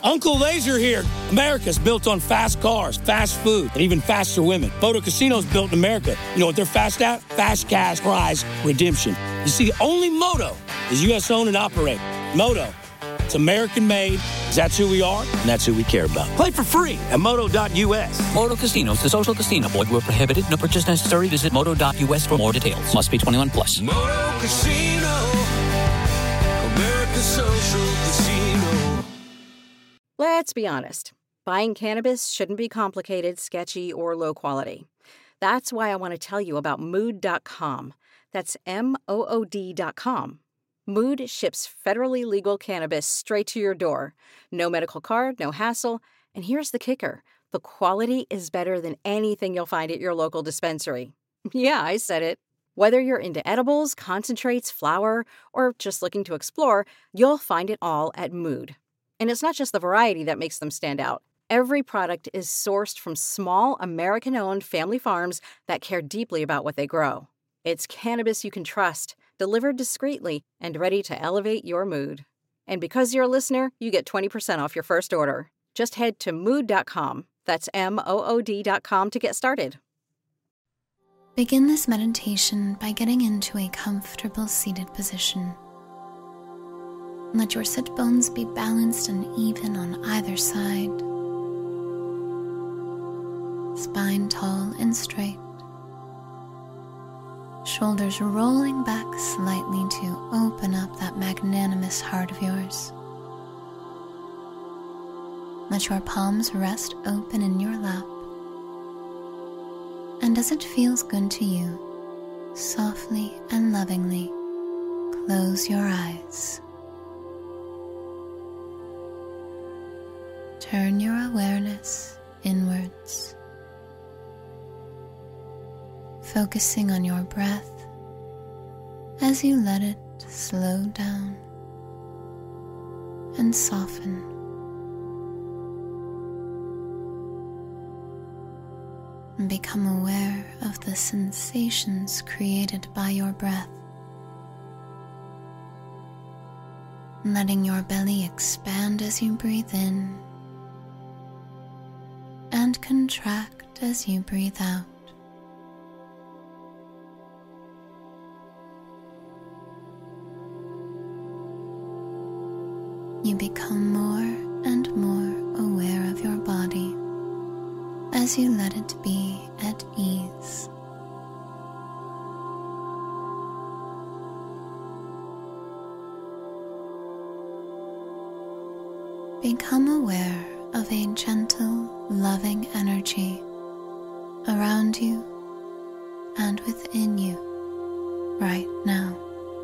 Uncle Laser here. America's built on fast cars, fast food, and even faster women. Moto Casino's built in America. You know what they're fast at? Fast cash prize redemption. You see, only Moto is U.S. owned and operated. Moto, it's American made. That's who we are, and that's who we care about. Play for free at moto.us. Moto Casinos, the social casino. Void where prohibited. No purchase necessary. Visit moto.us for more details. Must be 21 plus. Moto Casino, America's social casino. Let's be honest. Buying cannabis shouldn't be complicated, sketchy, or low quality. That's why I want to tell you about Mood.com. That's MOOD.com. Mood ships federally legal cannabis straight to your door. No medical card, no hassle. And here's the kicker. The quality is better than anything you'll find at your local dispensary. Yeah, I said it. Whether you're into edibles, concentrates, flower, or just looking to explore, you'll find it all at Mood. And it's not just the variety that makes them stand out. Every product is sourced from small, American-owned family farms that care deeply about what they grow. It's cannabis you can trust, delivered discreetly, and ready to elevate your mood. And because you're a listener, you get 20% off your first order. Just head to mood.com. That's MOOD.com to get started. Begin this meditation by getting into a comfortable seated position. Let your sit bones be balanced and even on either side. Spine tall and straight. Shoulders rolling back slightly to open up that magnanimous heart of yours. Let your palms rest open in your lap. And as it feels good to you, softly and lovingly, close your eyes. Turn your awareness inwards, focusing on your breath as you let it slow down and soften. And become aware of the sensations created by your breath, letting your belly expand as you breathe in and contract as you breathe out. You become more and more aware of your body as you let it be at ease. Become aware of a gentle, loving energy around you and within you right now.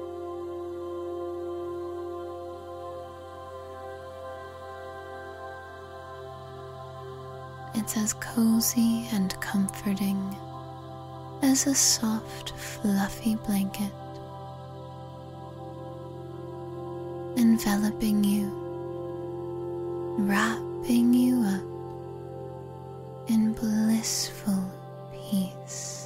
It's as cozy and comforting as a soft, fluffy blanket, enveloping you, wrapping you up in blissful peace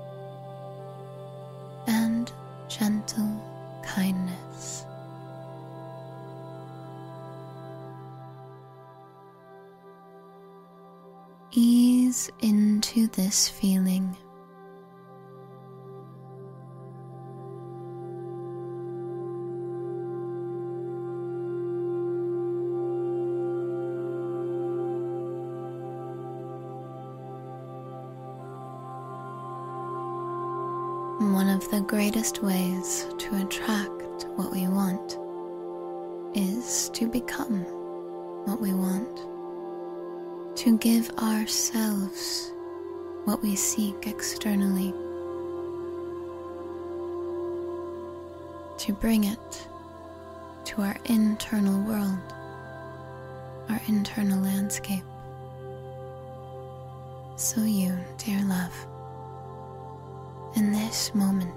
and gentle kindness. Ease into this feeling. One of the greatest ways to attract what we want is to become what we want. To give ourselves what we seek externally, to bring it to our internal world, our internal landscape. So you, dear love, in this moment,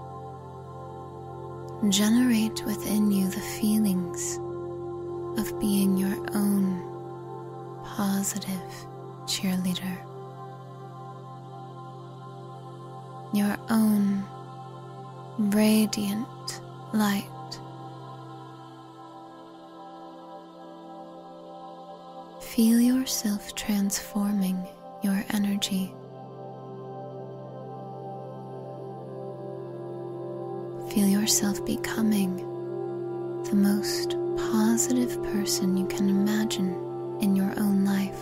generate within you the feelings of being your own positive cheerleader, your own radiant light. Feel yourself transforming your energy. Feel yourself becoming the most positive person you can imagine in your own life.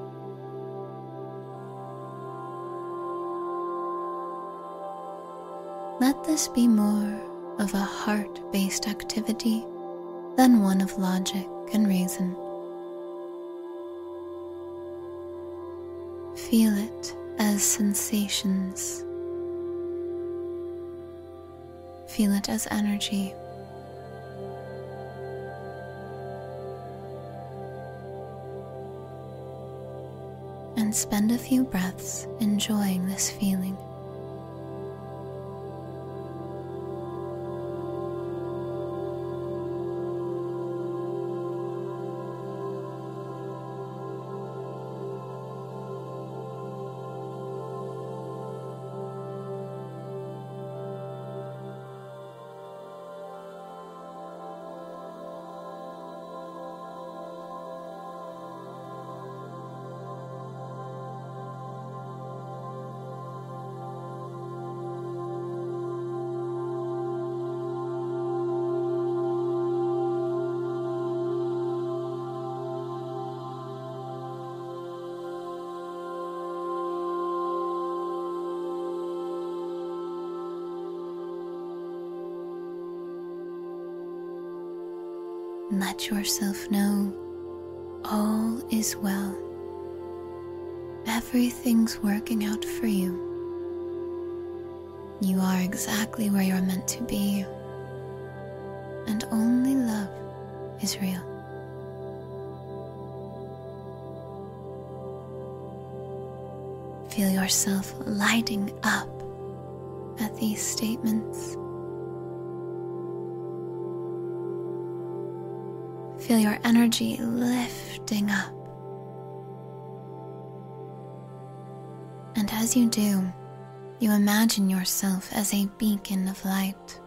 Let this be more of a heart-based activity than one of logic and reason. Feel it as sensations. Feel it as energy. And spend a few breaths enjoying this feeling. Let yourself know all is well. Everything's working out for you. You are exactly where you're meant to be, and only love is real. Feel yourself lighting up at these statements. Feel your energy lifting up. And as you do, you imagine yourself as a beacon of light.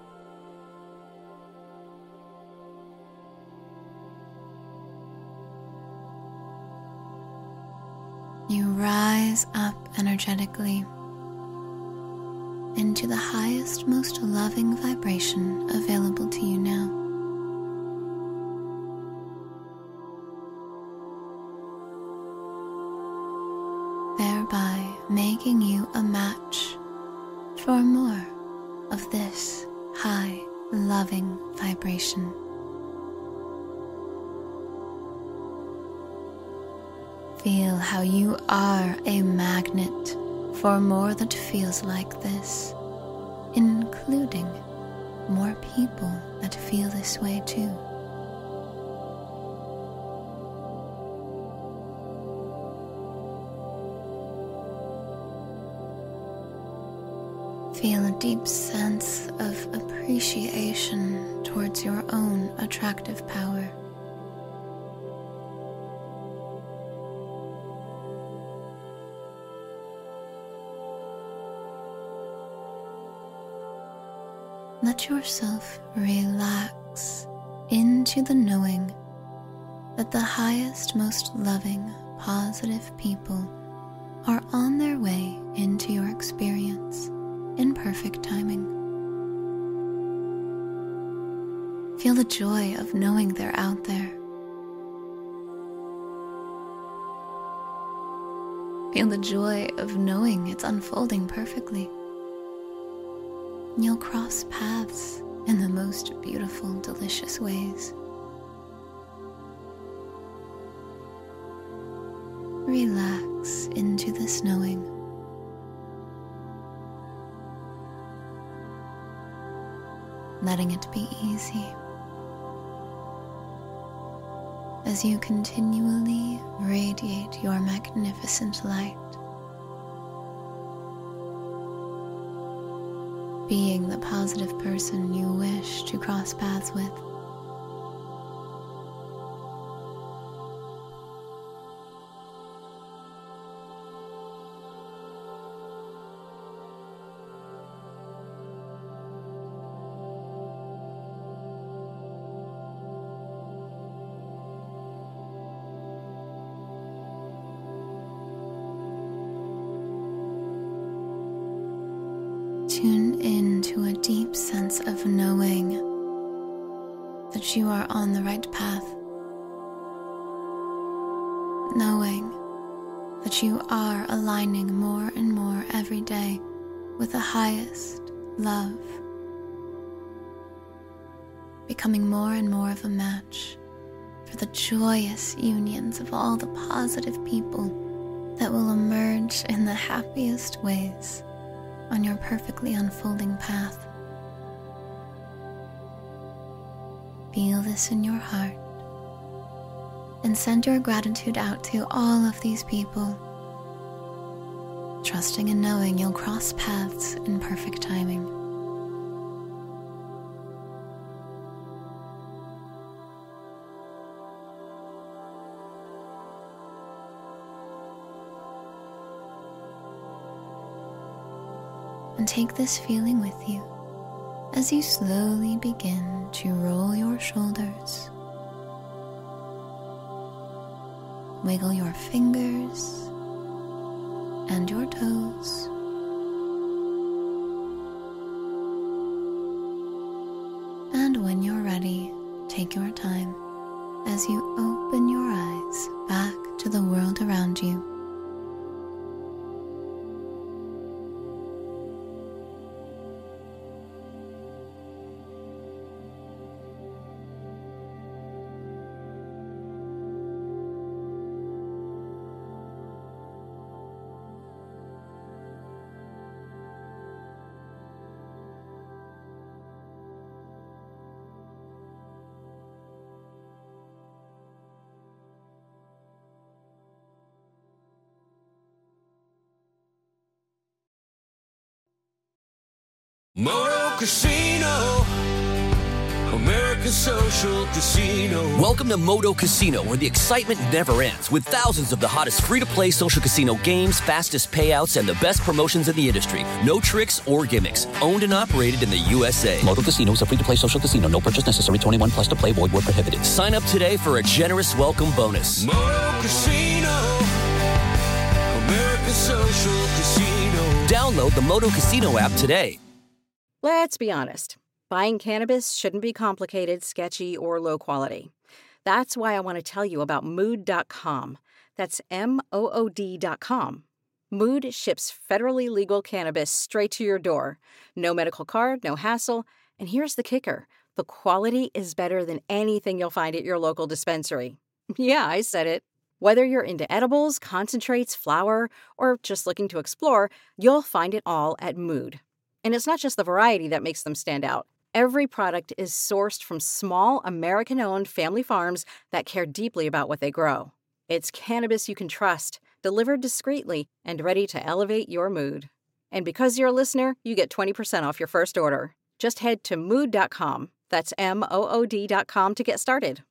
You rise up energetically into the highest, most loving vibration available to you now. Thereby making you a match for more of this high, loving vibration. Feel how you are a magnet for more that feels like this, including more people that feel this way too. Feel a deep sense of appreciation towards your own attractive power. Let yourself relax into the knowing that the highest, most loving, positive people are on their way into your experience in perfect timing. Feel the joy of knowing they're out there. Feel the joy of knowing it's unfolding perfectly. You'll cross paths in the most beautiful, delicious ways. Relax into this knowing. Letting it be easy as you continually radiate your magnificent light, being the positive person you wish to cross paths with. tune into a deep sense of knowing that you are on the right path. Knowing that you are aligning more and more every day with the highest love. Becoming more and more of a match for the joyous unions of all the positive people that will emerge in the happiest ways on your perfectly unfolding path. Feel this in your heart and send your gratitude out to all of these people, trusting and knowing you'll cross paths in perfect timing. And take this feeling with you as you slowly begin to roll your shoulders, wiggle your fingers and your toes, and when you're ready, take your time as you open your eyes back to the world around you. Moto Casino, America's social casino. Welcome to Moto Casino, where the excitement never ends, with thousands of the hottest free-to-play social casino games, fastest payouts, and the best promotions in the industry. No tricks or gimmicks. Owned and operated in the USA. Moto Casino is a free-to-play social casino. No purchase necessary. 21 plus to play. Void where prohibited. Sign up today for a generous welcome bonus. Moto Casino, America's social casino. Download the Moto Casino app today. Let's be honest. Buying cannabis shouldn't be complicated, sketchy, or low quality. That's why I want to tell you about Mood.com. That's MOOD.com. Mood ships federally legal cannabis straight to your door. No medical card, no hassle. And here's the kicker. The quality is better than anything you'll find at your local dispensary. Yeah, I said it. Whether you're into edibles, concentrates, flower, or just looking to explore, you'll find it all at Mood. And it's not just the variety that makes them stand out. Every product is sourced from small, American-owned family farms that care deeply about what they grow. It's cannabis you can trust, delivered discreetly, and ready to elevate your mood. And because you're a listener, you get 20% off your first order. Just head to Mood.com. That's MOOD.com to get started.